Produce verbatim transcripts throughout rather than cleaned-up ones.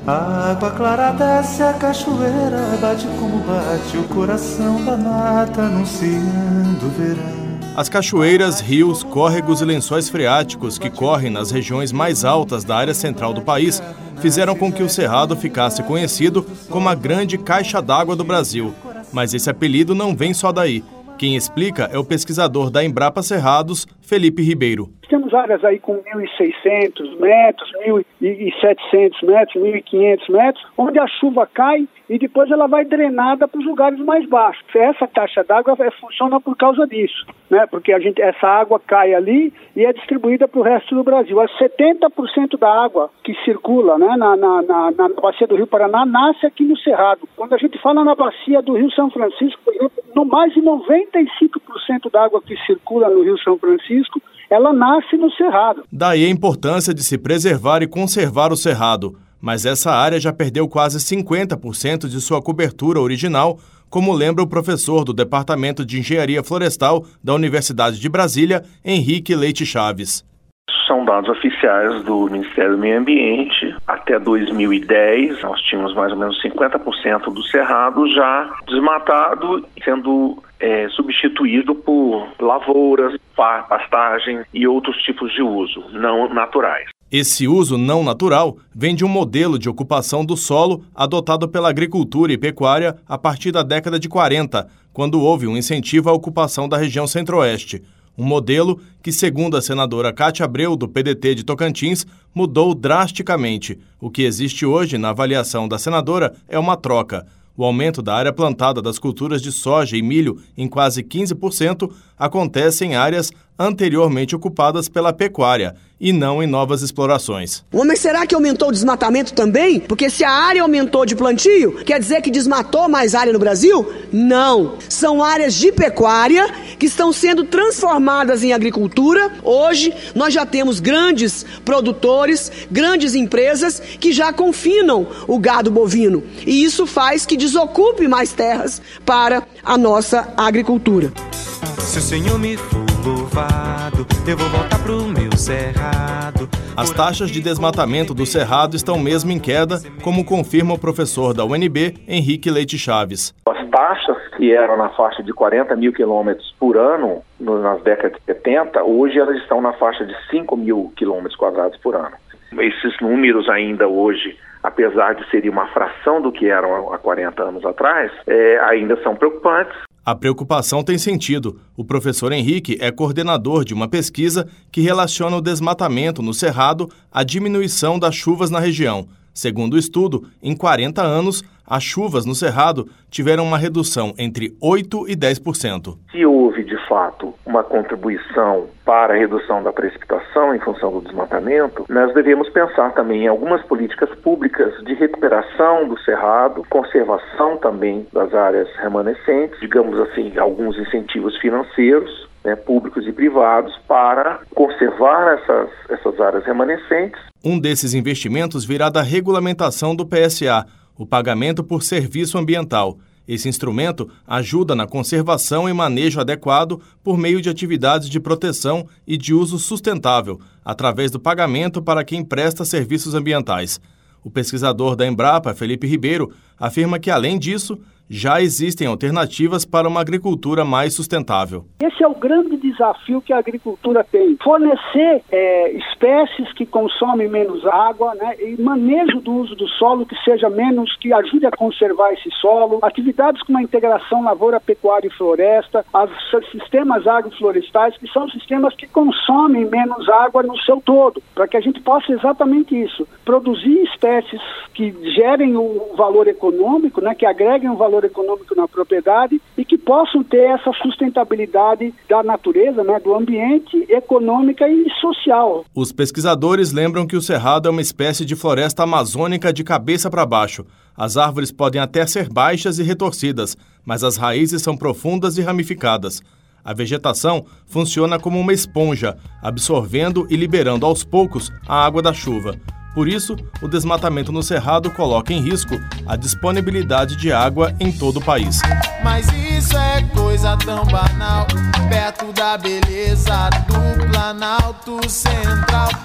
A água clara desce a cachoeira, bate como bate o coração da mata, anunciando o verão. As cachoeiras, rios, córregos e lençóis freáticos que correm nas regiões mais altas da área central do país fizeram com que o Cerrado ficasse conhecido como a grande caixa d'água do Brasil. Mas esse apelido não vem só daí. Quem explica é o pesquisador da Embrapa Cerrados, Felipe Ribeiro. Temos áreas aí com mil e seiscentos metros, mil e setecentos metros, mil e quinhentos metros, onde a chuva cai e depois ela vai drenada para os lugares mais baixos. Essa caixa d'água funciona por causa disso, né? Porque a gente, essa água cai ali e é distribuída para o resto do Brasil. setenta por cento da água que circula, né, na, na, na, na bacia do Rio Paraná nasce aqui no Cerrado. Quando a gente fala na bacia do Rio São Francisco, por exemplo, no mais de noventa e cinco por cento da água que circula no Rio São Francisco, ela nasce no Cerrado. Daí a importância de se preservar e conservar o Cerrado. Mas essa área já perdeu quase cinquenta por cento de sua cobertura original, como lembra o professor do Departamento de Engenharia Florestal da Universidade de Brasília, Henrique Leite Chaves. São dados oficiais do Ministério do Meio Ambiente. Até dois mil e dez, nós tínhamos mais ou menos cinquenta por cento do Cerrado já desmatado, sendo é, substituído por lavouras, pastagem e outros tipos de uso não naturais. Esse uso não natural vem de um modelo de ocupação do solo adotado pela agricultura e pecuária a partir da década de quarenta, quando houve um incentivo à ocupação da região centro-oeste. Um modelo que, segundo a senadora Cátia Abreu, do P D T de Tocantins, mudou drasticamente. O que existe hoje, na avaliação da senadora, é uma troca. O aumento da área plantada das culturas de soja e milho em quase quinze por cento acontece em áreas anteriormente ocupadas pela pecuária e não em novas explorações. Mas será que aumentou o desmatamento também? Porque se a área aumentou de plantio, quer dizer que desmatou mais área no Brasil? Não. São áreas de pecuária que estão sendo transformadas em agricultura. Hoje nós já temos grandes produtores, grandes empresas que já confinam o gado bovino. E isso faz que desocupe mais terras para a nossa agricultura. Se o Senhor me for louvado, eu vou voltar pro meu cerrado. As taxas de desmatamento do Cerrado estão mesmo em queda, como confirma o professor da U N B, Henrique Leite Chaves. As taxas que eram na faixa de quarenta mil quilômetros por ano, nas décadas de setenta, hoje elas estão na faixa de cinco mil quilômetros quadrados por ano. Esses números ainda hoje, apesar de serem uma fração do que eram há quarenta anos atrás, é, ainda são preocupantes. A preocupação tem sentido. O professor Henrique é coordenador de uma pesquisa que relaciona o desmatamento no Cerrado à diminuição das chuvas na região. Segundo o estudo, em quarenta anos, as chuvas no Cerrado tiveram uma redução entre oito por cento e dez por cento. Se houve, de fato, uma contribuição para a redução da precipitação em função do desmatamento, nós devemos pensar também em algumas políticas públicas de recuperação do Cerrado, conservação também das áreas remanescentes, digamos assim, alguns incentivos financeiros, né, públicos e privados, para conservar essas, essas áreas remanescentes. Um desses investimentos virá da regulamentação do P S A, o pagamento por serviço ambiental. Esse instrumento ajuda na conservação e manejo adequado por meio de atividades de proteção e de uso sustentável, através do pagamento para quem presta serviços ambientais. O pesquisador da Embrapa, Felipe Ribeiro, afirma que, além disso, já existem alternativas para uma agricultura mais sustentável. Esse é o grande desafio que a agricultura tem. Fornecer é, espécies que consomem menos água, né, e manejo do uso do solo que seja menos, que ajude a conservar esse solo, atividades como a integração lavoura, pecuária e floresta, os sistemas agroflorestais, que são sistemas que consomem menos água no seu todo, para que a gente possa exatamente isso, produzir espécies que gerem o valor econômico, né, que agreguem o valor econômico na propriedade e que possam ter essa sustentabilidade da natureza, né, do ambiente, econômica e social. Os pesquisadores lembram que o Cerrado é uma espécie de floresta amazônica de cabeça para baixo. As árvores podem até ser baixas e retorcidas, mas as raízes são profundas e ramificadas. A vegetação funciona como uma esponja, absorvendo e liberando aos poucos a água da chuva. Por isso, o desmatamento no Cerrado coloca em risco a disponibilidade de água em todo o país. Mas isso é coisa tão banal, perto da beleza do Planalto Central e da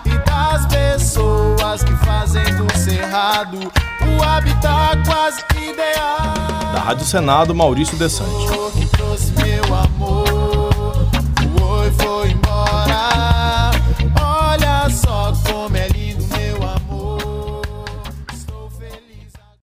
as pessoas que fazem do Cerrado o habitat quase ideal. Da Rádio Senado, Maurício Desante. Que trouxe meu amor.